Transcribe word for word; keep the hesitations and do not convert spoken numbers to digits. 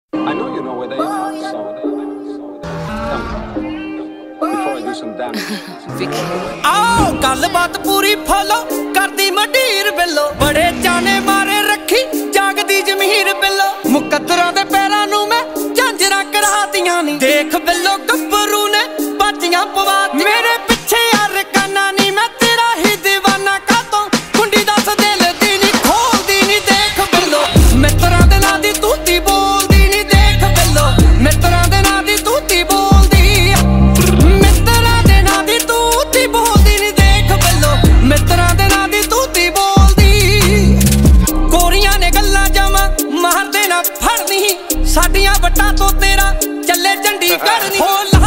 I know you know where they are, so tell me before I do some damage. आओ गल बात पूरी follow करदी मडीर बिल्लो बड़े जाने मारे रखी जागदी जमीर बिल्लो मुकद्दरां दे पैरां नूं मैं झांजरां करातियां नी देख बिल्लो गब्बरू ने बाजियां पवाती मेरे पिछे यार काना नी मैं तेरा ही दीवाना कातों कुंडी दस दिल दी नी खोलदी नी देख बिल्लो मित्तरां दे नां दी तूती बोलदी नी देख बिल्लो मित्तरां दे नां दी तूती बोलदी मित्तरां दे नां दी तूती बोलदी नी देख बिल्लो मित्तरां दे नां दी तूती बोलदी कोरियां ने गल्लां जावां मार देना फड़नी साडियां वटां तो तेरा ਚੱਲੇ ਚੰਡੀਗੜ੍ਹ ਨੀ